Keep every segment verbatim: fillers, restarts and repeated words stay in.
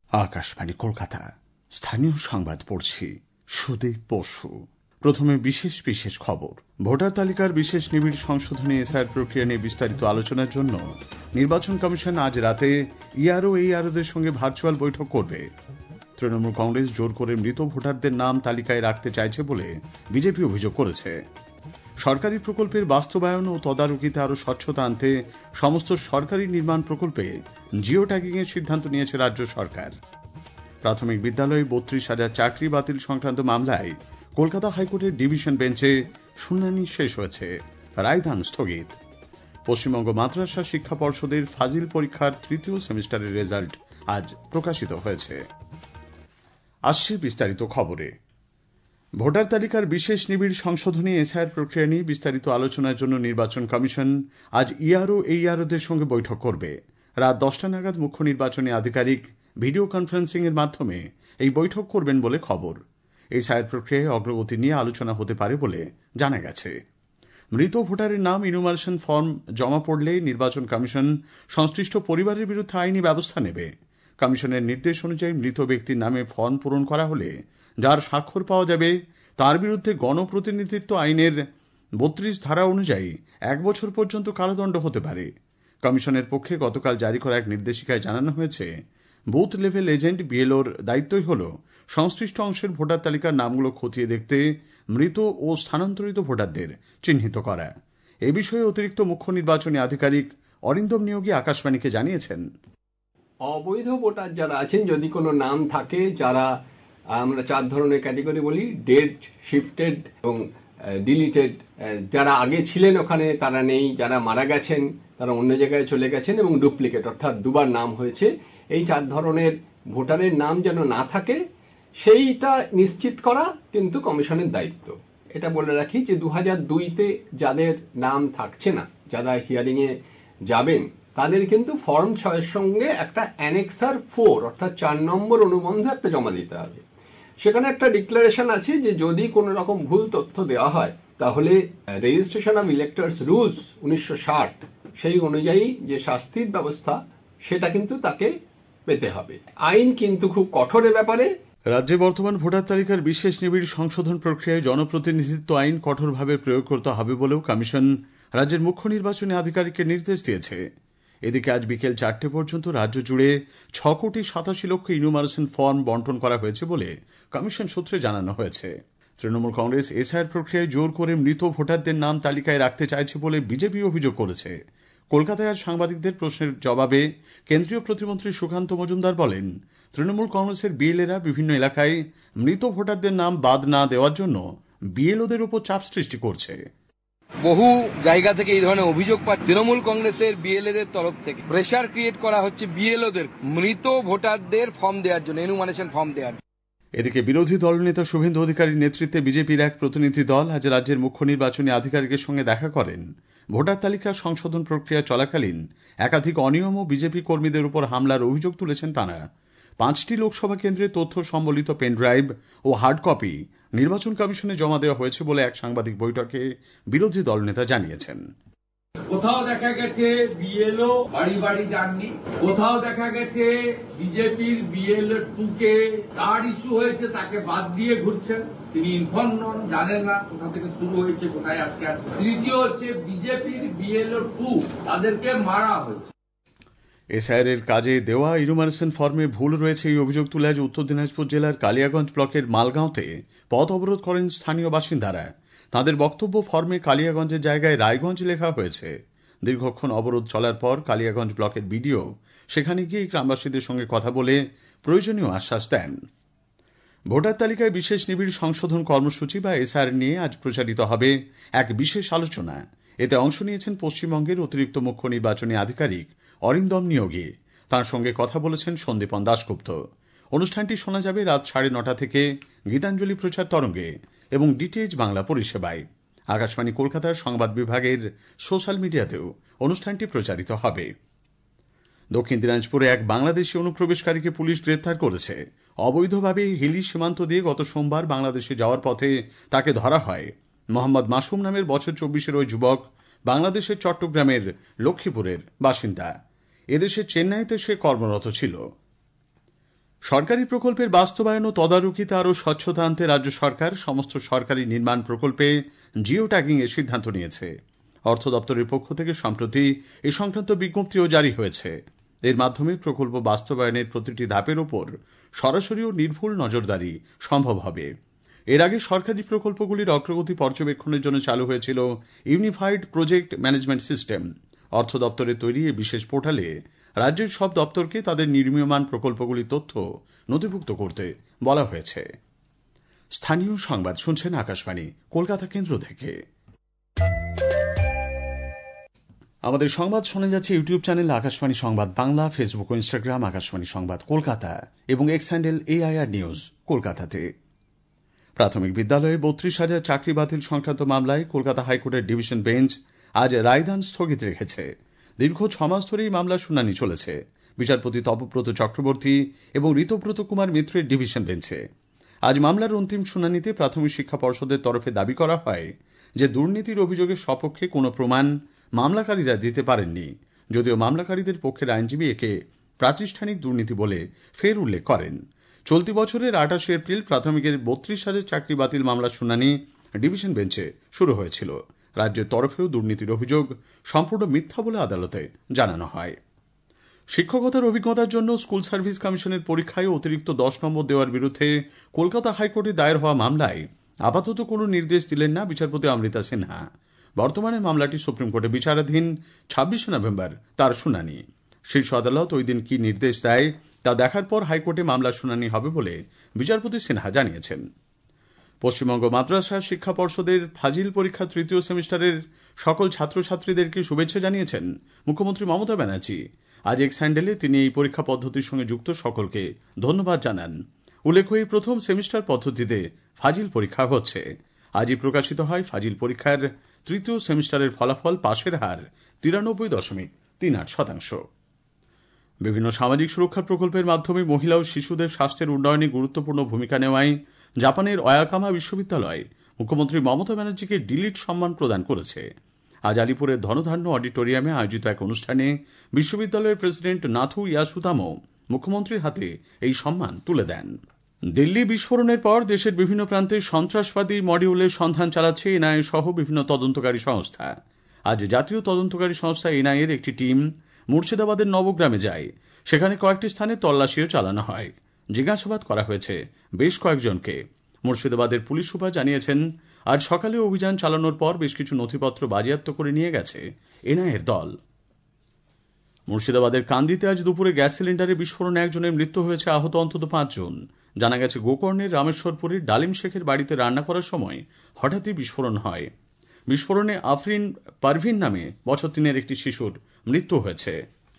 আকাশবাণী কলকাতা, স্থানীয় সংবাদ পড়ছি সুদীপ বসু। প্রথমে বিশেষ বিশেষ খবর। ভোটার তালিকার বিশেষ নিবিড় সংশোধনী এসআইআর প্রক্রিয়া নিয়ে বিস্তারিত আলোচনার জন্য নির্বাচন কমিশন আজ রাতে ইআরও এইআরওদের সঙ্গে ভার্চুয়াল বৈঠক করবে। তৃণমূল কংগ্রেস জোর করে মৃত ভোটারদের নাম তালিকায় রাখতে চাইছে বলে বিজেপি অভিযোগ করেছে। সরকারি প্রকল্পের বাস্তবায়ন ও তদারকিতে আরো স্বচ্ছতা আনতে সমস্ত সরকারি নির্মাণ প্রকল্পে জিও ট্যাগিং এর সিদ্ধান্ত নিয়েছে রাজ্য সরকার। প্রাথমিক বিদ্যালয়ে বত্রিশ হাজার চাকরি বাতিল সংক্রান্ত মামলায় কলকাতা হাইকোর্টের ডিভিশন বেঞ্চে শুনানি শেষ হয়েছে, রায়দান স্থগিত। পশ্চিমবঙ্গ মাদ্রাসা শিক্ষা পর্ষদের ফাজিল পরীক্ষার তৃতীয় সেমিস্টারের রেজাল্ট আজ প্রকাশিত হয়েছে। আসছে বিস্তারিত খবরে। ভোটার তালিকার বিশেষ নিবিড় সংশোধনী এসআইআর প্রক্রিয়া নিয়ে বিস্তারিত আলোচনার জন্য নির্বাচন কমিশন আজ ইআরও এইআরওদের সঙ্গে বৈঠক করবে। রাত দশটা নাগাদ মুখ্য নির্বাচনী আধিকারিক ভিডিও কনফারেন্সিং এর মাধ্যমে এই বৈঠক করবেন বলে খবর। এসআইআর প্রক্রিয়ায় অগ্রগতি নিয়ে আলোচনা হতে পারে বলে জানা গেছে। মৃত ভোটারের নাম ইনুমারেশন ফর্ম জমা পড়লে নির্বাচন কমিশন সংশ্লিষ্ট পরিবারের বিরুদ্ধে আইনি ব্যবস্থা নেবে। কমিশনের নির্দেশ অনুযায়ী মৃত ব্যক্তির নামে ফর্ম পূরণ করা হলে যার স্বাক্ষর পাওয়া যাবে তার বিরুদ্ধে গণপ্রতিনিধিত্ব আইনের বত্রিশ ধারা অনুযায়ী এক বছর পর্যন্ত কারাদণ্ড হতে পারে। কমিশনের পক্ষে গতকাল জারি করা এক নির্দেশিকায় জানানো হয়েছে, বুথ লেভেল এজেন্ট বিএলওর দায়িত্বই হল সংশ্লিষ্ট অংশের ভোটার তালিকার নামগুলো খতিয়ে দেখতে মৃত ও স্থানান্তরিত ভোটারদের চিহ্নিত করা। এ বিষয়ে অতিরিক্ত মুখ্য নির্বাচনী আধিকারিক অরিন্দম নিয়োগী আকাশবাণীকে জানিয়েছেন, অবৈধ ভোটার যারা আছেন, যদি কোনো নাম থাকে, যারা আমরা চার ধরনের ক্যাটেগরি বলি, ডেড, শিফটেড এবং ডিলিটেড, যারা আগে ছিলেন ওখানে তারা নেই, যারা মারা গেছেন তারা অন্য জায়গায় চলে গেছেন, এবং ডুপ্লিকেট অর্থাৎ দুবার নাম হয়েছে, এই চার ধরনের ভোটারের নাম যেন না থাকে সেইটা নিশ্চিত করা কিন্তু কমিশনের দায়িত্ব। এটা বলে রাখি যে দু হাজার দুইতে যাদের নাম থাকছে না, যারা হিয়ারিং এ যাবেন, তাদের কিন্তু ফর্ম ছয়ের সঙ্গে একটা অ্যানেক্সার ফোর অর্থাৎ চার নম্বর অনুবন্ধ একটা জমা দিতে হবে। সেখানে একটা ডিক্লারেশন আছে যে যদি কোনো রকম ভুল তথ্য দেওয়া হয় তাহলে রেজিস্ট্রেশন অফ ইলেক্টরস রুলস উনিশশো ষাট সেই অনুযায়ী যে শাস্তির ব্যবস্থা সেটা কিন্তু তাকে পেতে হবে। আইন কিন্তু খুব কঠোর ব্যাপারে। রাজ্যে বর্তমান ভোটার তালিকার বিশেষ নিবিড় সংশোধন প্রক্রিয়ায় জনপ্রতিনিধিত্ব আইন কঠোরভাবে প্রয়োগ করতে হবে বলেও কমিশন রাজ্যের মুখ্য নির্বাচনী আধিকারিককে নির্দেশ দিয়েছে। এদিকে আজ বিকেল চারটে পর্যন্ত রাজ্য জুড়ে ছ কোটি সাতাশি লক্ষ ইনুমারেশন ফর্ম বন্টন করা হয়েছে বলে কমিশন সূত্রে জানানো হয়েছে। তৃণমূল কংগ্রেস এসআইআর প্রক্রিয়ায় জোর করে মৃত ভোটারদের নাম তালিকায় রাখতে চাইছে বলে বিজেপি অভিযোগ করেছে। কলকাতায় আজ সাংবাদিকদের প্রশ্নের জবাবে কেন্দ্রীয় প্রতিমন্ত্রী সুকান্ত মজুমদার বলেন, তৃণমূল কংগ্রেসের বিএলএরা বিভিন্ন এলাকায় মৃত ভোটারদের নাম বাদ না দেওয়ার জন্য বিএলওদের উপর চাপ সৃষ্টি করছে। বহু জায়গা থেকে এই ধরনের অভিযোগ পায় তৃণমূল কংগ্রেসের বিএলএদের তরফ থেকে প্রেসার ক্রিয়েট করা হচ্ছে বিএলওদের মৃত ভোটারদের ফর্ম দেওয়ার জন্য, এনুমারেশন ফর্ম দেওয়ার জন্য। এদিকে বিরোধী দলনেতা শুভেন্দু অধিকারীর নেতৃত্বে বিজেপির এক প্রতিনিধি দল আজ রাজ্যের মুখ্য নির্বাচনী আধিকারিকের সঙ্গে দেখা করেন। ভোটার তালিকা সংশোধন প্রক্রিয়া চলাকালীন একাধিক অনিয়ম ও বিজেপি কর্মীদের উপর হামলার অভিযোগ তুলেছেন তাঁরা। পাঁচটি লোকসভা কেন্দ্রে তথ্য সম্বলিত পেনড্রাইভ ও হার্ড কপি নির্বাচন কমিশনে জমা দেওয়া হয়েছে বলে এক সাংবাদিক বৈঠকে বিরোধী দলনেতা জানিয়েছেন। কোথাও দেখা গেছে বিএলও বাড়ি বাড়ি যাননি, কোথাও দেখা গেছে বিজেপির বিএলও টু কে কার্ড ইস্যু হয়েছে তাকে বাদ দিয়ে ঘুরছেন, তিনি ইনফর্ম নন, জানেন না কোথা থেকে শুরু হয়েছে, কোথায় আজকে আছে। তৃতীয় হচ্ছে বিজেপির বিএলও টু তাদেরকে মারা হয়েছে। এসআইআর এর কাজে দেওয়া ইনুমারেশন ফর্মে ভুল রয়েছে এই অভিযোগ তুলে আজ উত্তর দিনাজপুর জেলার কালিয়াগঞ্জ ব্লকের মালগাঁওতে পথ অবরোধ করেন স্থানীয় বাসিন্দারা। তাদের বক্তব্য, ফর্মে কালিয়াগঞ্জের জায়গায় রায়গঞ্জ লেখা হয়েছে। দীর্ঘক্ষণ অবরোধ চলার পর কালিয়াগঞ্জ ব্লকের বিডিও সেখানে গিয়ে গ্রামবাসীদের সঙ্গে কথা বলে প্রয়োজনীয় আশ্বাস দেন। ভোটার তালিকায় বিশেষ নিবিড় সংশোধন কর্মসূচি বা এসআইআর নিয়ে আজ প্রচারিত হবে এক বিশেষ আলোচনা। এতে অংশ নিয়েছেন পশ্চিমবঙ্গের অতিরিক্ত মুখ্য নির্বাচনী আধিকারিক অরিন্দম নিয়োগী। তাঁর সঙ্গে কথা বলেছেন সন্দীপন দাশগুপ্ত। অনুষ্ঠানটি শোনা যাবে রাত সাড়ে নটা থেকে গীতাঞ্জলি প্রচার তরঙ্গে এবং ডিটিএইচ বাংলা পরিষেবায়। আকাশবাণী কলকাতার সংবাদ বিভাগের সোশ্যাল মিডিয়াতেও অনুষ্ঠানটি প্রচারিত হবে। দক্ষিণ দিনাজপুরে এক বাংলাদেশি অনুপ্রবেশকারীকে পুলিশ গ্রেপ্তার করেছে। অবৈধভাবে হিলি সীমান্ত দিয়ে গত সোমবার বাংলাদেশে যাওয়ার পথে তাকে ধরা হয়। মোহাম্মদ মাসুম নামের বছর চব্বিশের ওই যুবক বাংলাদেশের চট্টগ্রামের লক্ষ্মীপুরের বাসিন্দা। এদেশে চেন্নাইতে সে কর্মরত ছিল। সরকারি প্রকল্পের বাস্তবায়ন ও তদারকিতে আরও স্বচ্ছতা আনতে রাজ্য সরকার সমস্ত সরকারি নির্মাণ প্রকল্পে জিও ট্যাগিং এর সিদ্ধান্ত নিয়েছে। অর্থ দপ্তরের পক্ষ থেকে সম্প্রতি এ সংক্রান্ত বিজ্ঞপ্তিও জারি হয়েছে। এর মাধ্যমে প্রকল্প বাস্তবায়নের প্রতিটি ধাপের ওপর সরাসরি ও নির্ভুল নজরদারি সম্ভব হবে। এর আগে সরকারি প্রকল্পগুলির অগ্রগতি পর্যবেক্ষণের জন্য চালু হয়েছিল ইউনিফাইড প্রজেক্ট ম্যানেজমেন্ট সিস্টেম। অর্থ দপ্তরের তৈরি এই বিশেষ পোর্টালে রাজ্যের সব দপ্তরকে তাদের নির্মীয়মান প্রকল্পগুলির তথ্য নথিভুক্ত করতে বলা হয়েছে। স্থানীয় সংবাদ শুনছেন আকাশবাণী কলকাতা কেন্দ্র থেকে। আমাদের সংবাদ শোনা যাচ্ছে YouTube channel Akashvani Sangbad Bangla, Facebook ও ইনস্টাগ্রাম আকাশবাণী সংবাদ কলকাতা এবং এক্স হ্যান্ডেল এআইআর নিউজ কলকাতাতে। প্রাথমিক বিদ্যালয়ে বত্রিশ হাজার চাকরি বাতিল সংক্রান্ত মামলায় কলকাতা হাইকোর্টের ডিভিশন বেঞ্চ আজ রায়দান স্থগিত রেখেছে। দীর্ঘ ছমাস ধরে এই মামলার শুনানি চলেছে বিচারপতি তপব্রত চক্রবর্তী এবং ঋতব্রত কুমার মিত্রের ডিভিশন বেঞ্চে। আজ মামলার অন্তিম শুনানিতে প্রাথমিক শিক্ষা পর্ষদের তরফে দাবি করা হয় যে দুর্নীতির অভিযোগের সপক্ষে কোনো প্রমাণ মামলাকারীরা দিতে পারেননি, যদিও মামলাকারীদের পক্ষের আইনজীবী একে প্রাতিষ্ঠানিক দুর্নীতি বলে ফের উল্লেখ করেন। চলতি বছরের আঠাশে এপ্রিল প্রাথমিকের বত্রিশ হাজার চাকরি বাতিল মামলার শুনানি ডিভিশন বেঞ্চে শুরু হয়েছিল। রাজ্যের তরফেও দুর্নীতির অভিযোগ সম্পূর্ণ মিথ্যা বলে আদালতে জানানো হয়। শিক্ষকতার অভিজ্ঞতার জন্য স্কুল সার্ভিস কমিশনের পরীক্ষায় অতিরিক্ত দশ নম্বর দেওয়ার বিরুদ্ধে কলকাতা হাইকোর্টে দায়ের হওয়া মামলায় আপাতত কোনো নির্দেশ দিলেন না বিচারপতি অমৃতা সিনহা। বর্তমানে মামলাটি সুপ্রিম কোর্টে বিচারাধীন। ছাব্বিশে নভেম্বর তার শুনানি। শীর্ষ আদালত ওই দিন কি নির্দেশ দেয় তা দেখার পর হাইকোর্টে মামলার শুনানি হবে বলে বিচারপতি সিনহা জানিয়েছেন। পশ্চিমবঙ্গ মাদ্রাসা শিক্ষা পর্ষদের ফাজিল পরীক্ষা তৃতীয় সেমিস্টারের সকল ছাত্রছাত্রীদেরকে শুভেচ্ছা জানিয়েছেন মুখ্যমন্ত্রী মমতা ব্যানার্জি। আজ এক্স হ্যান্ডেলে তিনি এই পরীক্ষা পদ্ধতির সঙ্গে যুক্ত সকলকে ধন্যবাদ জানান। উল্লেখ্য, এই প্রথম সেমিস্টার পদ্ধতিতে ফাজিল পরীক্ষা হচ্ছে। আজই প্রকাশিত হয় ফাজিল পরীক্ষার তৃতীয় সেমিস্টারের ফলাফল। পাশের হার তিরানব্বই দশমিক তিন আট শতাংশ। বিভিন্ন সামাজিক সুরক্ষা প্রকল্পের মাধ্যমে মহিলা ও শিশুদের স্বাস্থ্যের উন্নয়নে গুরুত্বপূর্ণ ভূমিকা নেওয়ায় জাপানের অয়াকামা বিশ্ববিদ্যালয় মুখ্যমন্ত্রী মমতা ব্যানার্জিকে ডিলিট সম্মান প্রদান করেছে। আজ আলিপুরের ধনধান্য অডিটোরিয়ামে আয়োজিত এক অনুষ্ঠানে বিশ্ববিদ্যালয়ের প্রেসিডেন্ট নাথু ইয়াসুতামো মুখ্যমন্ত্রীর হাতে এই সম্মান তুলে দেন। দিল্লি বিস্ফোরণের পর দেশের বিভিন্ন প্রান্তে সন্ত্রাসবাদী মডিউলের সন্ধান চালাচ্ছে এনআইএ সহ বিভিন্ন তদন্তকারী সংস্থা। আজ জাতীয় তদন্তকারী সংস্থা এনআইএ এর একটি টিম মুর্শিদাবাদের নবগ্রামে যায়। সেখানে কয়েকটি স্থানে তল্লাশিও চালানো হয়। জিজ্ঞাসাবাদ করা হয়েছে বেশ কয়েকজনকে। মুর্শিদাবাদের পুলিশ সুপার জানিয়েছেন, আজ সকালে অভিযান চালানোর পর বেশ কিছু নথিপত্র বাজেয়াপ্ত করে নিয়ে গেছে এনআইএর দল। মুর্শিদাবাদের কান্দিতে আজ দুপুরে গ্যাস সিলিন্ডারে বিস্ফোরণে একজনের মৃত্যু হয়েছে, আহত অন্তত পাঁচজন। জানা গেছে, গোকর্ণের রামেশ্বরপুরের ডালিম শেখের বাড়িতে রান্না করার সময় হঠাৎই বিস্ফোরণ হয়। বিস্ফোরণে আফরিন পারভিন নামে বছর তিনের একটি শিশুর মৃত্যু হয়েছে।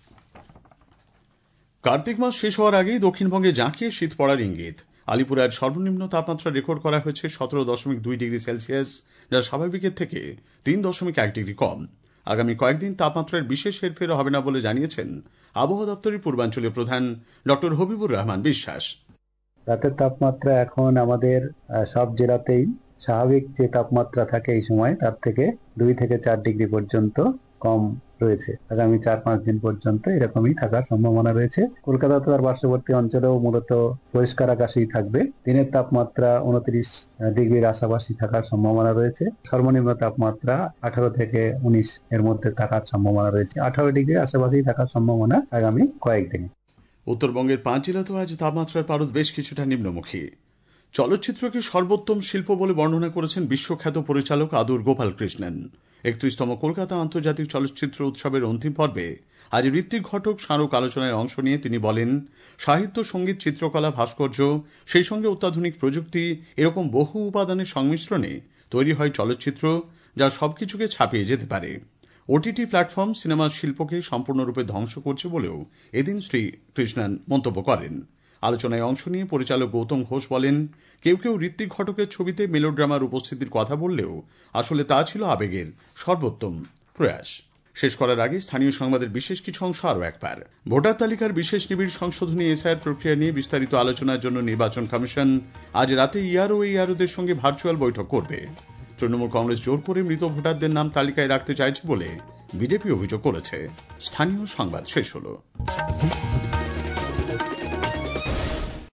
কার্তিক মাস শেষ হওয়ার আগেই দক্ষিণবঙ্গে জাঁকিয়ে শীত পড়ার ইঙ্গিত। আলিপুরে আজ সর্বনিম্ন তাপমাত্রা রেকর্ড করা হয়েছে সতেরো দশমিক দুই ডিগ্রি সেলসিয়াস, যা স্বাভাবিকের থেকে তিন দশমিক এক ডিগ্রি কম। আগামী কয়েকদিন তাপমাত্রার বিশেষ হেরফের হবে না বলে জানিয়েছেন আবহাওয়া দপ্তরের পূর্বাঞ্চলীয় প্রধান ডক্টর হবিবুর রহমান বিশ্বাস। রাতের তাপমাত্রা এখন আমাদের সব জেলাতেই স্বাভাবিক যে তাপমাত্রা থাকে এই সময় তার থেকে দুই থেকে চার ডিগ্রি পর্যন্ত কম রয়েছে। আগামী চার পাঁচ দিন পর্যন্ত এরকমই থাকার সম্ভাবনা রয়েছে। কলকাতা তার পার্শ্ববর্তী অঞ্চলেও মূলত পরিষ্কার আকাশেই থাকবে। দিনের তাপমাত্রা উনত্রিশ ডিগ্রির আশাপাশি থাকার সম্ভাবনা রয়েছে। সর্বনিম্ন তাপমাত্রা আঠারো থেকে উনিশ এর মধ্যে থাকার সম্ভাবনা রয়েছে। আঠারো ডিগ্রির আশেপাশি থাকার সম্ভাবনা আগামী কয়েকদিনে। উত্তরবঙ্গের পাঁচ জেলাতেও আজ তাপমাত্রার পারদ বেশ কিছুটা নিম্নমুখী। চলচ্চিত্রকে সর্বোত্তম শিল্প বলে বর্ণনা করেছেন বিশ্বখ্যাত পরিচালক আদুর গোপাল কৃষ্ণন। একত্রিশতম কলকাতা আন্তর্জাতিক চলচ্চিত্র উৎসবের অন্তিম পর্বে আজ ঋত্বিক ঘটক স্মারক আলোচনায় অংশ নিয়ে তিনি বলেন, সাহিত্য, সঙ্গীত, চিত্রকলা, ভাস্কর্য, সেই সঙ্গে অত্যাধুনিক প্রযুক্তি, এরকম বহু উপাদানের সংমিশ্রণে তৈরি হয় চলচ্চিত্র, যা সবকিছুকে ছাপিয়ে যেতে পারে। ওটিটি প্ল্যাটফর্ম সিনেমার শিল্পকে সম্পূর্ণরূপে ধ্বংস করছে বলেও এদিন শ্রী কৃষ্ণন মন্তব্য করেন। আলোচনায় অংশ নিয়ে পরিচালক গৌতম ঘোষ বলেন, কেউ কেউ ঋত্বিক ঘটকের ছবিতে মেলোড্রামার উপস্থিতির কথা বললেও আসলে তা ছিল আবেগের সর্বোত্তম প্রয়াস। শেষ করার আগে স্থানীয় সংবাদের বিশেষ কিছু অংশ আরও একবার। ভোটার তালিকার বিশেষ নিবিড় সংশোধনী এসআইআর প্রক্রিয়া নিয়ে বিস্তারিত আলোচনার জন্য নির্বাচন কমিশন আজ রাতে ইআরও ইআরওদের সঙ্গে ভার্চুয়াল বৈঠক করবে। তৃণমূল কংগ্রেস জোর করে মৃত ভোটারদের নাম তালিকায় রাখতে চাইছে বলে বিজেপি অভিযোগ করেছে। স্থানীয় সংবাদ শেষ হলো।